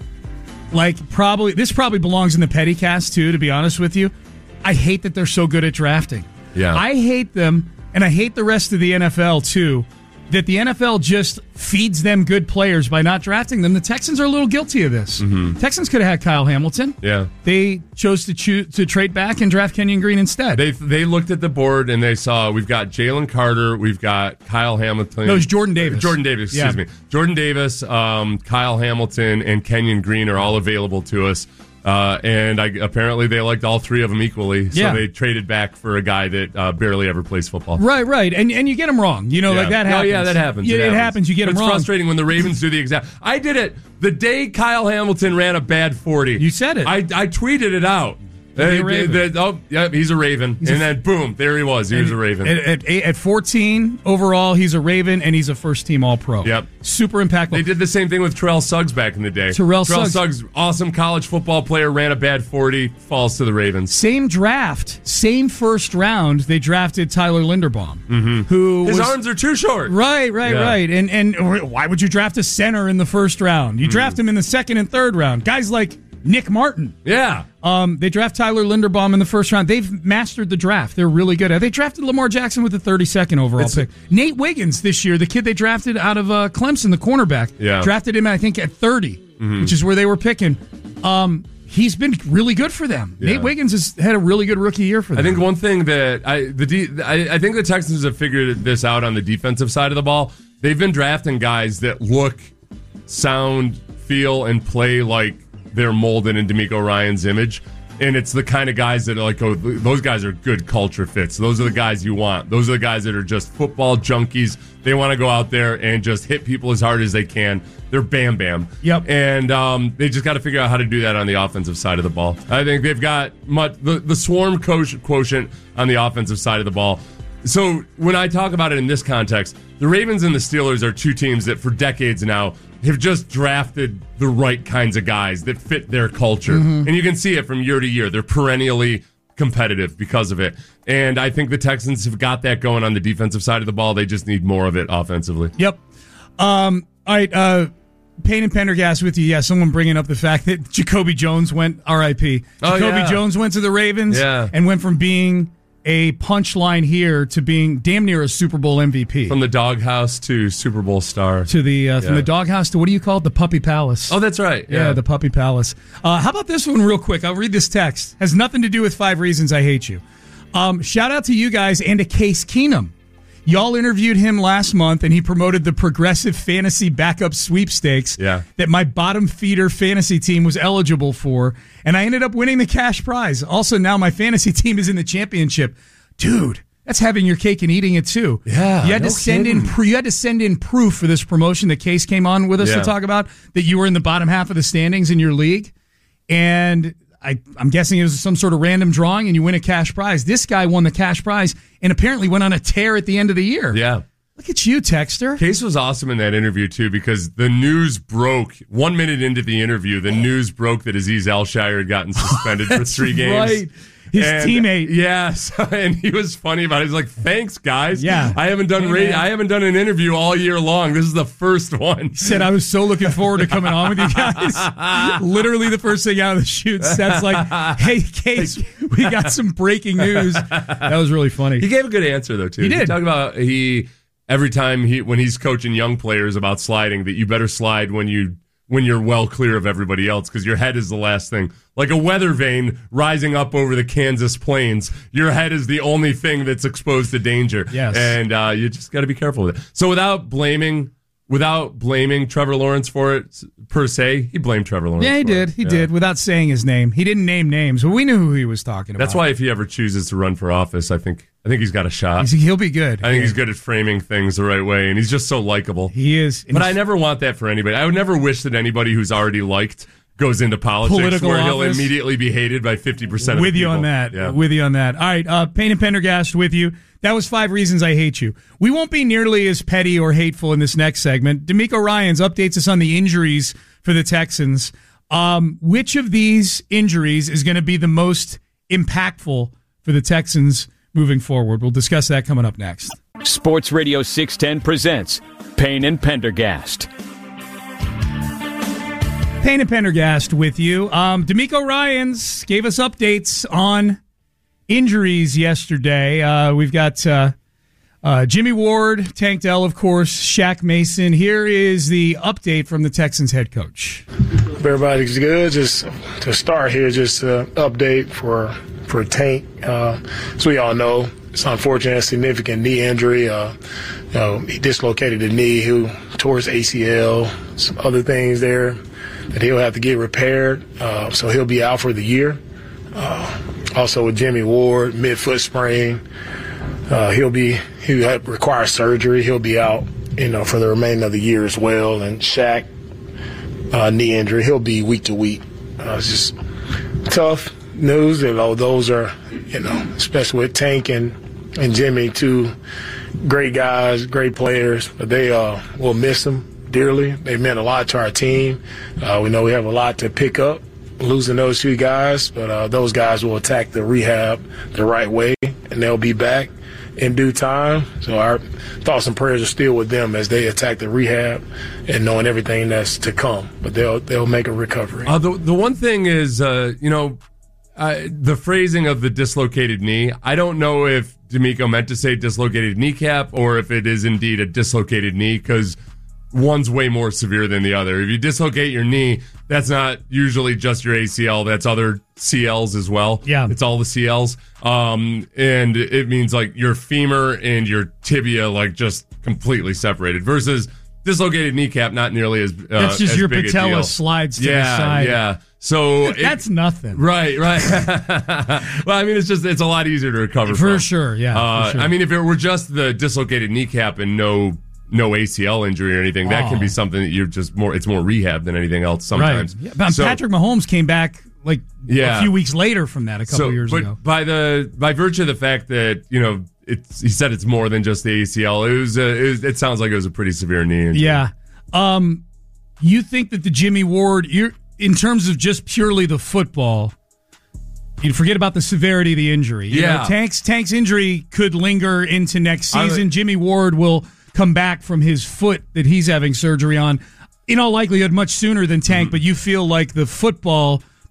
Like probably this probably belongs in the petty cast too. To be honest with you, I hate that they're so good at drafting. Yeah. I hate them, and I hate the rest of the N F L too. That the N F L just feeds them good players by not drafting them. The Texans are a little guilty of this. Mhm. Texans could have had Kyle Hamilton. Yeah. They chose to choose to trade back and draft Kenyon Green instead. They they looked at the board and they saw we've got Jalen Carter, we've got Kyle Hamilton. No, it's Jordan Davis. Jordan Davis, excuse Yeah. me. Jordan Davis, um, Kyle Hamilton, and Kenyon Green are all available to us. Uh, and I, apparently they liked all three of them equally. So Yeah. they traded back for a guy that uh, barely ever plays football. Right, right, and and you get them wrong. You know, like that Oh, happens. yeah, that happens. Yeah, it, happens. You get It's them wrong. frustrating when the Ravens do the exact. I did it the day Kyle Hamilton ran a bad forty. You said it. I, I tweeted it out. He's a Uh, Raven. the- oh, yeah, he's a Raven. He's and a- then boom, there he was. He was a Raven. At, at, eight- at fourteen overall, he's a Raven, and he's a first team All Pro. Yep. Super impactful. They did the same thing with Terrell Suggs back in the day. Terrell Suggs. Suggs, awesome college football player, ran a bad forty, falls to the Ravens. Same draft, same first round. They drafted Tyler Linderbaum, Mm-hmm. who His was, arms are too short. Right, right, Yeah. right. And and why would you draft a center in the first round? You draft him in the second and third round. Guys like Nick Martin. Yeah. Um, they draft Tyler Linderbaum in the first round. They've mastered the draft. They're really good at it. They drafted Lamar Jackson with the thirty-second overall It's- pick. Nate Wiggins this year, the kid they drafted out of uh, Clemson, the cornerback, Yeah. drafted him, I think, at thirty, Mhm. which is where they were picking. Um, he's been really good for them. Yeah. Nate Wiggins has had a really good rookie year for them. I think one thing that I the de- I, I think the Texans have figured this out on the defensive side of the ball. They've been drafting guys that look, sound, feel, and play like they're molded in D'Amico Ryan's image. And it's the kind of guys that are like, oh, those guys are good culture fits. Those are the guys you want. Those are the guys that are just football junkies. They want to go out there and just hit people as hard as they can. They're bam bam. Yep. And um, they just got to figure out how to do that on the offensive side of the ball. I think they've got much, the, the swarm quotient on the offensive side of the ball. So when I talk about it in this context, the Ravens and the Steelers are two teams that for decades now have just drafted the right kinds of guys that fit their culture. Mhm. And you can see it from year to year. They're perennially competitive because of it. And I think the Texans have got that going on the defensive side of the ball. They just need more of it offensively. Yep. Um, all right. Uh, Payne and Pendergast with you. Yeah, someone bringing up the fact that Jacoby Jones went R I P Oh, Jacoby yeah. Jones went to the Ravens Yeah. and went from being a punchline here to being damn near a Super Bowl M V P. From the doghouse to Super Bowl star. To the uh, Yeah. From the doghouse to, what do you call it? The Puppy Palace. Oh, that's right. Yeah, Yeah. the Puppy Palace. Uh, how about this one real quick? I'll read this text. Has nothing to do with Five Reasons I Hate You. Um, shout out to you guys and to Case Keenum. Y'all interviewed him last month, and he promoted the Progressive Fantasy Backup Sweepstakes Yeah. that my bottom feeder fantasy team was eligible for, and I ended up winning the cash prize. Also, now my fantasy team is in the championship. Dude, that's having your cake and eating it too. Yeah, you had no to send kidding. in pr- you had to send in proof for this promotion that Case came on with us Yeah. to talk about, that you were in the bottom half of the standings in your league, and I, I'm guessing it was some sort of random drawing, and you win a cash prize. This guy won the cash prize and apparently went on a tear at the end of the year. Yeah. Look at you, Texter. Case was awesome in that interview, too, because the news broke. One minute into the interview, the news broke that Aziz Al-Shire had gotten suspended for That's three games. right. His And- teammate. Yes, and he was funny about it. He's like, "Thanks, guys. Yeah. I haven't done Hey, radio. man. I haven't done an interview all year long. This is the first one." He said, I was so looking forward to coming on with you guys. Literally the first thing out of the chute, Seth's like, hey, Case, we got some breaking news. That was really funny. He gave a good answer though too. He did. Talk about he every time he when he's coaching young players about sliding, that you better slide when you when you're well clear of everybody else, because your head is the last thing. Like a weather vane rising up over the Kansas plains, your head is the only thing that's exposed to danger. Yes. And uh, you just got to be careful with it. So without blaming, without blaming Trevor Lawrence for it per se, he blamed Trevor Lawrence. Yeah, he for did. it. He Yeah. did, without saying his name. He didn't name names, but we knew who he was talking about. That's why if he ever chooses to run for office, I think I think he's got a shot. He's- he'll be good. I think he's good at framing things the right way, and he's just so likable. He is. But I never want that for anybody. I would never wish that anybody who's already liked goes into politics Political where he'll office. immediately be hated by fifty percent of with the you people. on that. Yeah. With you on that. All right, uh, Payne and Pendergast with you. That was Five Reasons I Hate You. We won't be nearly as petty or hateful in this next segment. D'Amico Ryans updates us on the injuries for the Texans. Um, which of these injuries is going to be the most impactful for the Texans moving forward? We'll discuss that coming up next. Sports Radio six ten presents Payne and Pendergast. Payne and Pendergast with you. Um, D'Amico Ryans gave us updates on injuries yesterday. Uh, we've got uh, uh, Jimmy Ward, Tank Dell, of course, Shaq Mason. Here is the update from the Texans head coach. Everybody's good. Just to start here, just uh, update for for Tank. Uh, as we all know, it's unfortunate, a significant knee injury. Uh, you know, he dislocated the knee, who tore his A C L, some other things there that he'll have to get repaired. Uh, so he'll be out for the year. Uh, also with Jimmy Ward, mid-foot sprain. Uh, he'll be he require surgery. He'll be out, you know, for the remainder of the year as well. And Shaq, uh, knee injury, he'll be week to week. Uh, it's just tough news. You know, those are, you know, especially with Tank and, and Jimmy, two great guys, great players. But they uh, will miss them dearly. They meant a lot to our team. Uh, we know we have a lot to pick up losing those two guys, but uh, those guys will attack the rehab the right way, and they'll be back in due time. So our thoughts and prayers are still with them as they attack the rehab and knowing everything that's to come. But they'll they'll make a recovery. Uh, the the one thing is, uh, you know, uh, the phrasing of the dislocated knee. I don't know if D'Amico meant to say dislocated kneecap or if it is indeed a dislocated knee, because one's way more severe than the other. If you dislocate your knee, that's not usually just your A C L. That's other C Ls as well. Yeah. It's all the C Ls. Um, and it means like your femur and your tibia, like just completely separated, versus dislocated kneecap, not nearly as, uh, That's just as your big a patella deal. slides to yeah, the side. Yeah. So it- That's nothing. Right, right. Well, I mean, it's just, it's a lot easier to recover For from. sure, yeah, Uh, for sure. I mean, if it were just the dislocated kneecap and no no A C L injury or anything, that can Oh. be something that you're just more, it's more rehab than anything else sometimes. Right. Yeah, but So- Patrick Mahomes came back like Yeah. a few weeks later from that a couple so, years but ago. by the by virtue of the fact that, you know, it's, he said it's more than just the A C L, it was, uh, it, was, it sounds like it was a pretty severe knee injury. Yeah. Um, you think that the Jimmy Ward, you're, in terms of just purely the football, you forget about the severity of the injury. You Yeah. know, Tank's, Tank's injury could linger into next I would- season. Jimmy Ward will come back from his foot that he's having surgery on, in all likelihood, much sooner than Tank, Mm-hmm. but you feel like the football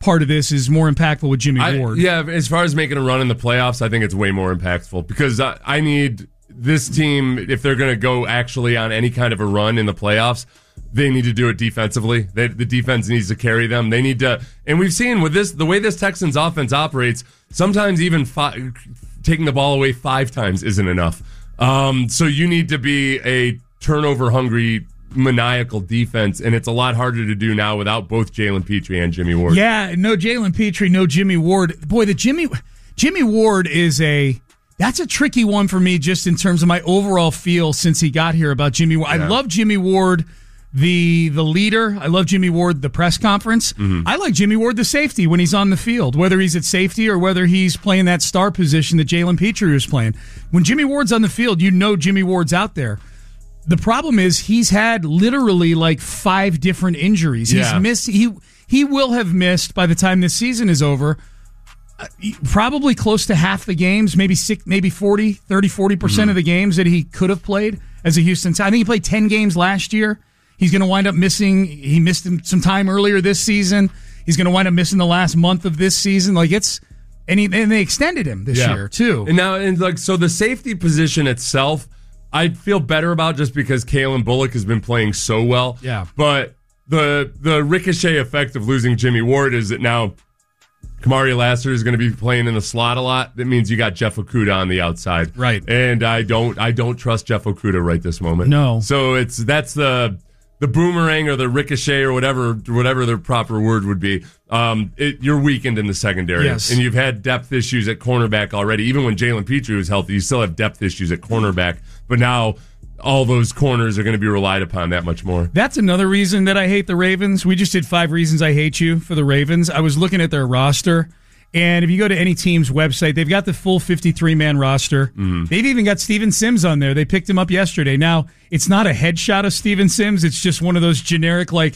part of this is more impactful with Jimmy I, Ward. Yeah, as far as making a run in the playoffs, I think it's way more impactful because I, I need this team, if they're going to go actually on any kind of a run in the playoffs, they need to do it defensively. They, the defense needs to carry them. They need to, and we've seen with this, the way this Texans offense operates, sometimes even five, taking the ball away five times isn't enough. Um, so you need to be a turnover-hungry, maniacal defense, and it's a lot harder to do now without both Jalen Petrie and Jimmy Ward. Yeah, no Jalen Petrie, no Jimmy Ward. Boy, the Jimmy Jimmy Ward is a that's a tricky one for me just in terms of my overall feel since he got here about Jimmy Ward. Yeah. I love Jimmy Ward, the the leader. I love Jimmy Ward, the press conference. Mm-hmm. I like Jimmy Ward, the safety, when he's on the field, whether he's at safety or whether he's playing that star position that Jalen Petrie was playing. When Jimmy Ward's on the field, you know Jimmy Ward's out there. The problem is he's had literally like five different injuries. Yeah. He's missed. He he will have missed by the time this season is over. Uh, probably close to half the games, maybe six, maybe forty, thirty, forty percent Mm-hmm. of the games that he could have played as a Houston. I think he played ten games last year. He's going to wind up missing. He missed some time earlier this season. He's going to wind up missing the last month of this season. Like it's, and he, and they extended him this Yeah. year too. And now, and like, so the safety position itself, I feel better about just because Kalen Bullock has been playing so well. Yeah. But the the ricochet effect of losing Jimmy Ward is that now Kamari Lassiter is going to be playing in the slot a lot. That means you got Jeff Okudah on the outside. Right. And I don't I don't trust Jeff Okudah right this moment. No. So it's that's the the boomerang or the ricochet or whatever whatever the proper word would be. Um, it, you're weakened in the secondary. Yes. And you've had depth issues at cornerback already. Even when Jalen Petrie was healthy, you still have depth issues at cornerback. But now all those corners are going to be relied upon that much more. That's another reason that I hate the Ravens. We just did five reasons I hate you for the Ravens. I was looking at their roster, and if you go to any team's website, they've got the full fifty-three man roster. Mm-hmm. They've even got Steven Sims on there. They picked him up yesterday. Now, it's not a headshot of Steven Sims. It's just one of those generic, like,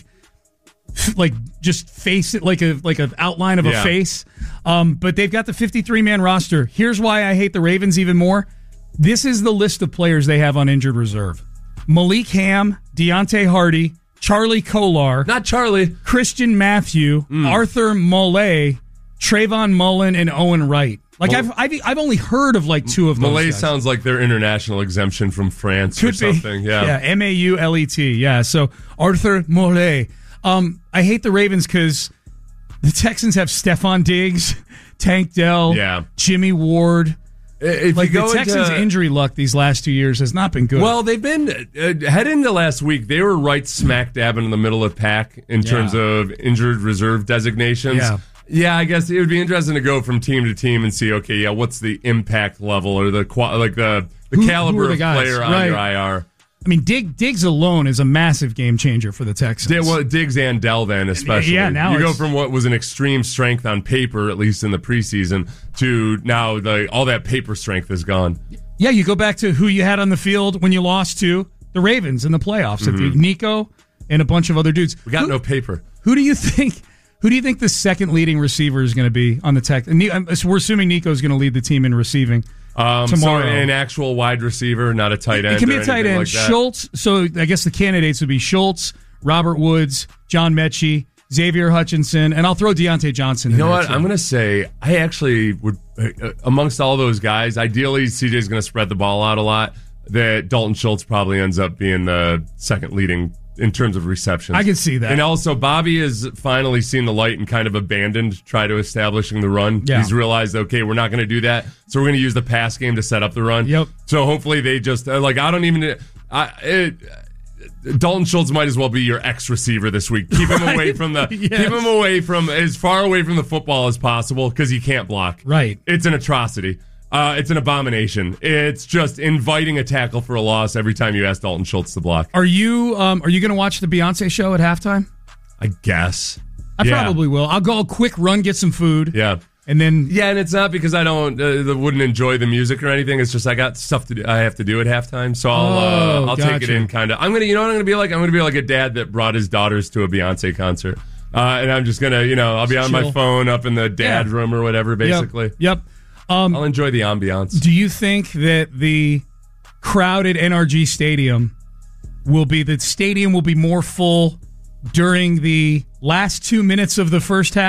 like just face it like a like an outline of Yeah. a face. Um, but they've got the fifty-three man roster. Here's why I hate the Ravens even more. This is the list of players they have on injured reserve: Malik Ham, Deontay Hardy, Charlie Kolar, not Charlie, Christian Matthew, Mm. Arthur Mollay, Trayvon Mullen, and Owen Wright. Like Mol- I've, I've I've only heard of like two of those. Malay guys. sounds like their international exemption from France or Could be. something. Yeah. yeah, M A U L E T. Yeah, so Arthur Mollay. Um, I hate the Ravens because the Texans have Stephon Diggs, Tank Dell, Yeah. Jimmy Ward. If like you go the Texans' into- injury luck these last two years has not been good. Well, they've been uh, heading into last week. They were right smack dab in the middle of the pack in Yeah. terms of injured reserve designations. Yeah. Yeah, I guess it would be interesting to go from team to team and see. Okay, yeah, what's the impact level or the qua- like the the Who- who caliber are the of guys? player on Right. your I R. I mean, Dig, Diggs alone is a massive game changer for the Texans. Dig- well, Diggs and Dell then especially. Yeah, now you go it's- from what was an extreme strength on paper, at least in the preseason, to now the all that paper strength is gone. Yeah, you go back to who you had on the field when you lost to the Ravens in the playoffs. Mhm. Nico and a bunch of other dudes. We got who, no paper. Who do you think? Who do you think the second leading receiver is going to be on the Tech? And Ni- um, so we're assuming Nico is going to lead the team in receiving Um, tomorrow. So an actual wide receiver, not a tight end. It can be or a tight anything end. like that. Schultz. So I guess the candidates would be Schultz, Robert Woods, John Mechie, Xavier Hutchinson, and I'll throw Deontay Johnson in You know there what? too. I'm going to say I actually would, uh, amongst all those guys, ideally C J's going to spread the ball out a lot. That Dalton Schultz probably ends up being the second leading in terms of receptions. I can see that. And also, Bobby has finally seen the light and kind of abandoned try to establishing the run. Yeah. He's realized, okay, we're not going to do that, so we're going to use the pass game to set up the run. Yep. So hopefully they just uh, like I don't even. I, it, Dalton Schultz might as well be your ex receiver this week. Keep him Right. away from the. Yes. Keep him away from as far away from the football as possible because he can't block. Right. It's an atrocity. Uh, it's an abomination. It's just inviting a tackle for a loss every time you ask Dalton Schultz to block. Are you um, Are you going to watch the Beyonce show at halftime? I guess. I Yeah. probably will. I'll go a quick run, get some food. Yeah. And then Yeah, and it's not because I don't uh, wouldn't enjoy the music or anything. It's just I got stuff to do. I have to do at halftime, so I'll Oh, uh, I'll take it gotcha. in kind of. I'm gonna, you know what I'm gonna be like. I'm gonna be like a dad that brought his daughters to a Beyonce concert, uh, and I'm just gonna, you know, I'll be on my Chill. phone up in the dad Yeah. room or whatever. Basically, Yep. Um, I'll enjoy the ambiance. Do you think that the crowd at N R G Stadium will be the stadium will be more full during the last two minutes of the first half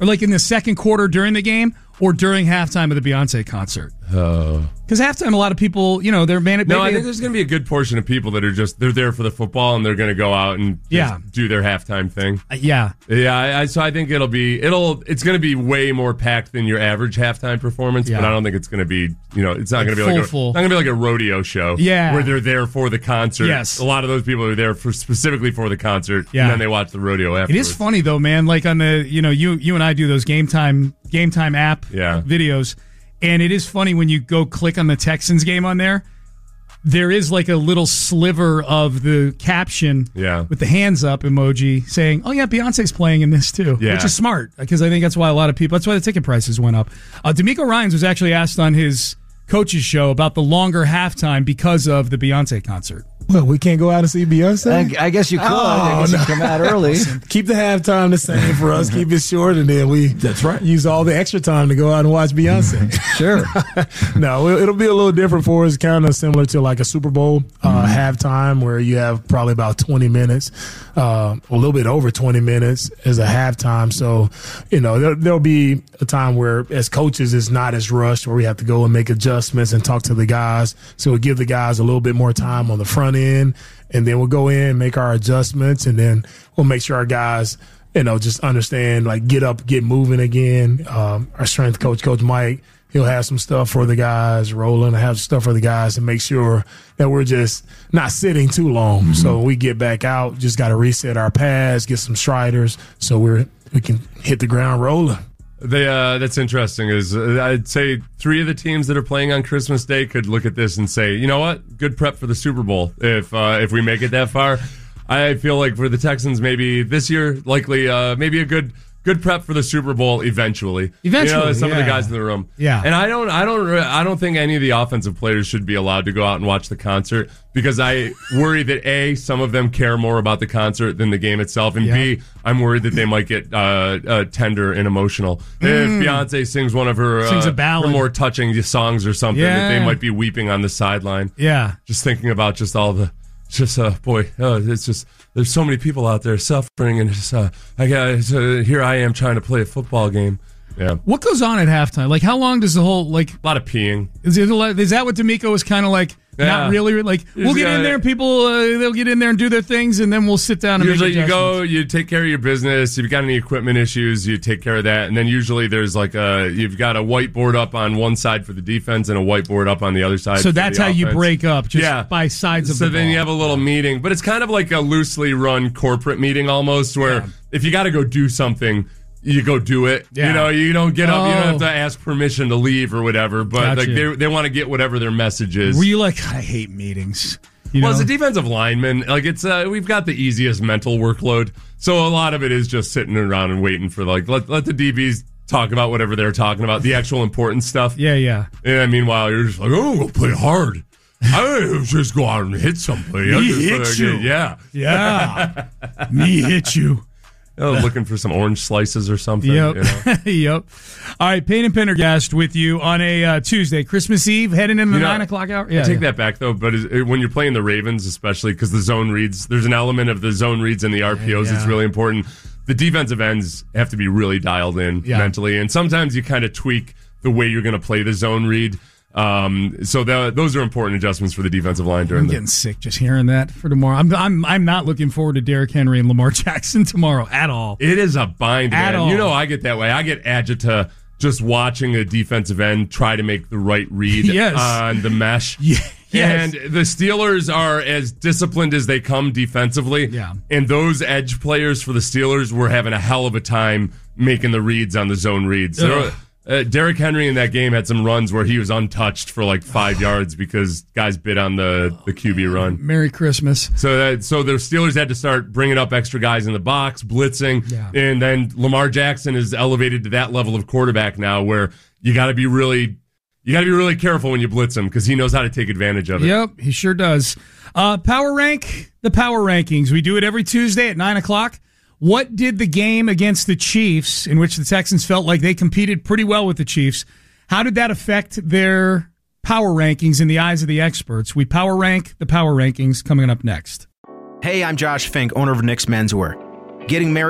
or like in the second quarter during the game, or during halftime of the Beyonce concert. Oh. Because halftime, a lot of people, you know, they're man. No, I think there's going to be a good portion of people that are just they're there for the football and they're going to go out and just Yeah. do their halftime thing. Uh, yeah, yeah. I, I, so I think it'll be it'll it's going to be way more packed than your average halftime performance. Yeah. But I don't think it's going to be you know it's not going to be like full, a, full. not going to be like a rodeo show. Yeah. where they're there for the concert. Yes. a lot of those people are there for specifically for the concert. Yeah. and then they watch the rodeo it afterwards. is funny though, man. Like on the, you know, you you and I do those game time game time app Yeah. videos, and it is funny when you go click on the Texans game on there. There is like a little sliver of the caption Yeah. with the hands up emoji saying, "Oh yeah, Beyonce's playing in this too," Yeah. which is smart because I think that's why a lot of people. That's why the ticket prices went up. Uh, D'Amico Ryans was actually asked on his coach's show about the longer halftime because of the Beyonce concert. Well, we can't go out and see Beyonce? I, I guess you could. Oh, I guess no. you come out early. Keep the halftime the same for us. Keep it short, and then we That's right. use all the extra time to go out and watch Beyonce. Sure. No, it- it'll be a little different for us, kind of similar to like a Super Bowl uh, halftime where you have probably about twenty minutes, uh, a little bit over twenty minutes as a halftime. So, you know, there, there'll be a time where as coaches it's not as rushed where we have to go and make adjustments and talk to the guys. So we'll give the guys a little bit more time on the front end, and then we'll go in, make our adjustments, and then we'll make sure our guys, you know, just understand, like, get up, get moving again. Um, our strength coach, Coach Mike, he'll have some stuff for the guys. Roland will have stuff for the guys to make sure that we're just not sitting too long. Mm-hmm. So when we get back out, just got to reset our pads, get some striders so we're we can hit the ground rolling. They, uh, that's interesting. Is uh, I'd say three of the teams that are playing on Christmas Day could look at this and say, you know what, good prep for the Super Bowl if uh, if we make it that far. I feel like for the Texans, maybe this year, likely uh, maybe a good good prep for the Super Bowl eventually. Eventually, you know, some yeah. of the guys in the room. Yeah. And I don't, I don't, I don't think any of the offensive players should be allowed to go out and watch the concert because I worry that A, some of them care more about the concert than the game itself, and Yeah. B, I'm worried that they might get uh, uh, tender and emotional. Mm. If Beyonce sings one of her, Sings uh, a ballad. her more touching songs or something, that they Yeah. might be weeping on the sideline. Yeah. Just thinking about just all the, just uh, boy, uh, it's just there's so many people out there suffering, and it's uh, I got uh, here I am trying to play a football game. Yeah, What goes on at halftime? Like, how long does the whole like? a lot of peeing. Is it? Is that what D'Amico was kind of like? Yeah. Not really. Like, You we'll just get in gotta- there, and people uh, they'll get in there and do their things, and then we'll sit down and Usually make you adjustments. go, you take care of your business. If you've got any equipment issues, you take care of that. And then usually there's like a, you've got a whiteboard up on one side for the defense and a whiteboard up on the other side. So for that's the how you offense. break up, just Yeah. by sides of So the then ball. you have a little meeting, but it's kind of like a loosely run corporate meeting almost where if you got to go do something, you go do it. Yeah. You know, you don't get up, you don't Oh. have to ask permission to leave or whatever, but Gotcha. like they, they want to get whatever their message is. Were you like, I hate meetings? You well, know? as a defensive lineman, like it's uh, we've got the easiest mental workload, so a lot of it is just sitting around and waiting for like let let the D Bs talk about whatever they're talking about, the actual important stuff. Yeah, yeah. And meanwhile, you're just like, oh, we'll play hard. I don't just go out and hit somebody. I Me just, hit uh, you. Yeah, Yeah. Me hit you. Oh, looking for some orange slices or something. Yep. You know? Yep. All right, Payne and Pendergast with you on a uh, Tuesday, Christmas Eve, heading into the You know, nine o'clock hour. I take that back though, but is, when you're playing the Ravens, especially because the zone reads, there's an element of the zone reads and the R P Os that's Yeah. really important. The defensive ends have to be really dialed in Yeah. mentally, and sometimes you kind of tweak the way you're going to play the zone read. Um, so the, those are important adjustments for the defensive line during I'm the getting sick just hearing that for tomorrow. I'm I'm I'm not looking forward to Derrick Henry and Lamar Jackson tomorrow at all. It is a bind, At man. all. You know, I get that way. I get agita just watching a defensive end try to make the right read Yes. on the mesh. Yeah. Yes. And the Steelers are as disciplined as they come defensively. Yeah. And those edge players for the Steelers were having a hell of a time making the reads on the zone reads. There Ugh. were- Uh, Derrick Henry in that game had some runs where he was untouched for like five yards because guys bit on the, the Q B run. Merry Christmas. So that so the Steelers had to start bringing up extra guys in the box, blitzing, Yeah. and then Lamar Jackson is elevated to that level of quarterback now where you got to be really you got to be really careful when you blitz him because he knows how to take advantage of it. Yep, he sure does. Uh, power rank, the power rankings. We do it every Tuesday at nine o'clock. What did the game against the Chiefs, in which the Texans felt like they competed pretty well with the Chiefs, how did that affect their power rankings in the eyes of the experts? We power rank the power rankings coming up next. Hey, I'm Josh Fink, owner of Nick's Menswear. Getting married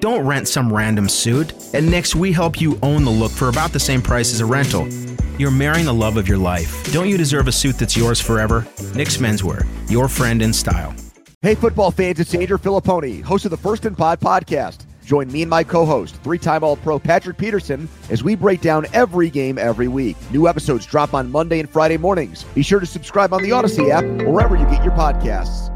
Don't rent some random suit. At Knix, we help you own the look for about the same price as a rental. You're marrying the love of your life. Don't you deserve a suit that's yours forever? Knix Menswear, your friend in style. Hey, football fans, it's Andrew Filipponi, host of the First and Pod podcast. Join me and my co-host, three-time All-Pro Patrick Peterson, as we break down every game every week. New episodes drop on Monday and Friday mornings. Be sure to subscribe on the Odyssey app or wherever you get your podcasts.